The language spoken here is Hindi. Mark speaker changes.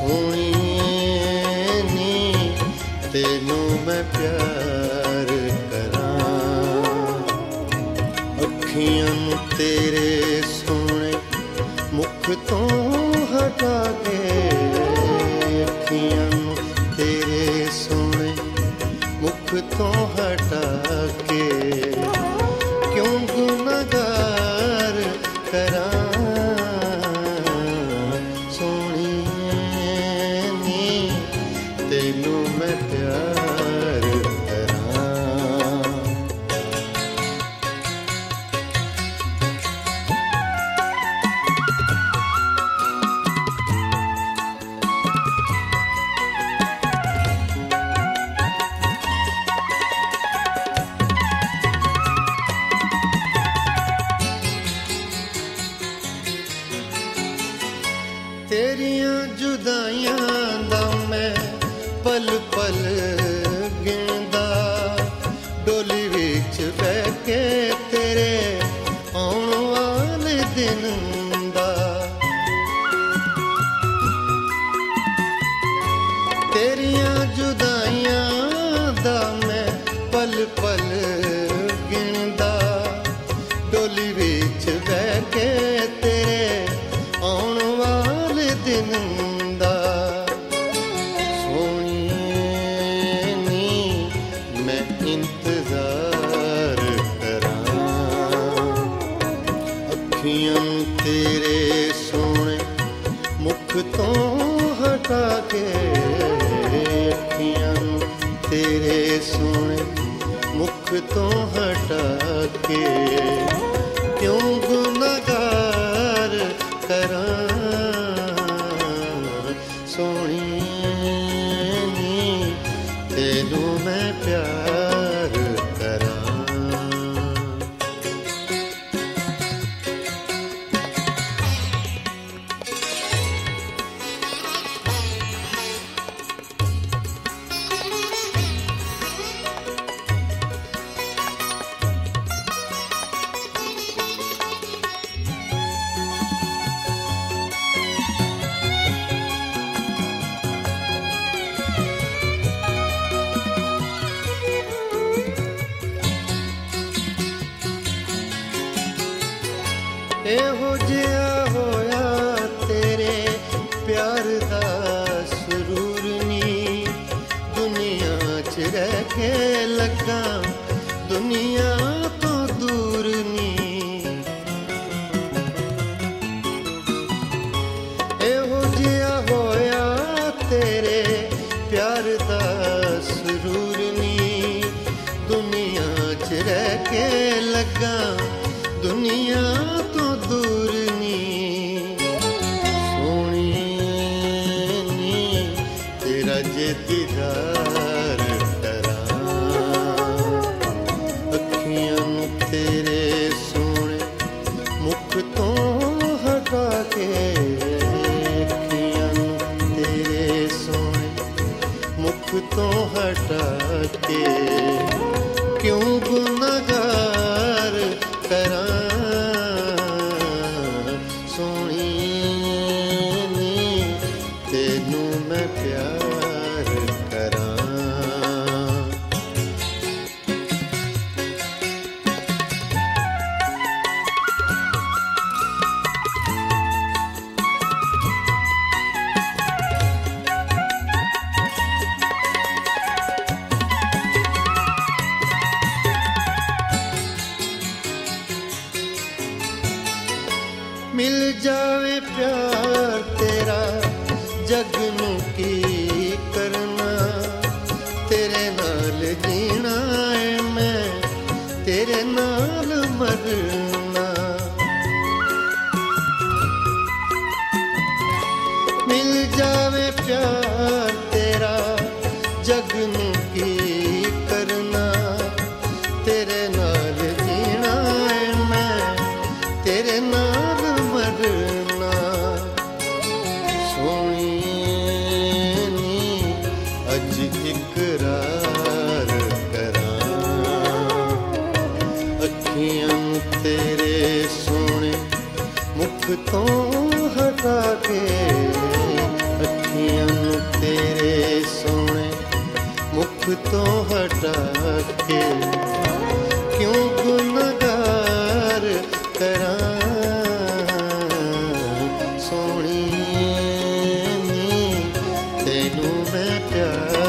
Speaker 1: सोहणीए नी तेनू मैं प्यार करां। अखियां नू तेरे सोहणे मुख तो हटा के, अखियां नू तेरे सोहणे मुख तो हटा के क्यों गुनाहगार करां। सोहणीए नी तेनू मैं प्यार करां। तेरियां जुदाइयां दा मैं पल पल गिनदा, डोली विच बह के तेरे आउण वाले दिन दा। तेरियां जुदाइयां दा मैं पल पल गिनदा, डोली विच बह के तेरे आउण वाले दिन दा। सोहणीए नी मैं इंतजार करां। अखियां तेरे सोहणे मुख तो हटा के, अखियां तेरे सोहणे मुख तो हटा के क्यों गुनाहगार करां। सोहणीए नी तेनू मैं प्यार करां। एहो जिहा होया तेरे प्यार दा सुरूर नी, दुनिया च रह के लगा दुनिया तो दूर नी। एहो जिहा होया तेरे प्यार दा सुरूर नी, दुनिया च रह के लगा दुनिया तो दूर नी। सोहणीए नी तेरा जे दीदार करां। अखियां तेरे सोहणे मुख तो हटा के, अखियां तेरे सोहणे मुख तो हटा के क्यों गुनाहगार करां। सोहणीए नी तेनू मैं प्यार करां। मिल जावे प्यार तेरा जग नू की करना, तेरे नाल जीना है मैं तेरे नाल मरना। मिल जावे प्यार तेरा जग नू की करना, तेरे नाल जीना है मैं तेरे नाल मरना। सोहणीए नी अज इकरार करां। अखियां तेरे सोहणे मुख तो हटा के, अखियां दुख तो हटा के क्यों गुनहगार करां सोहणीए नी तैनू मैं प्यार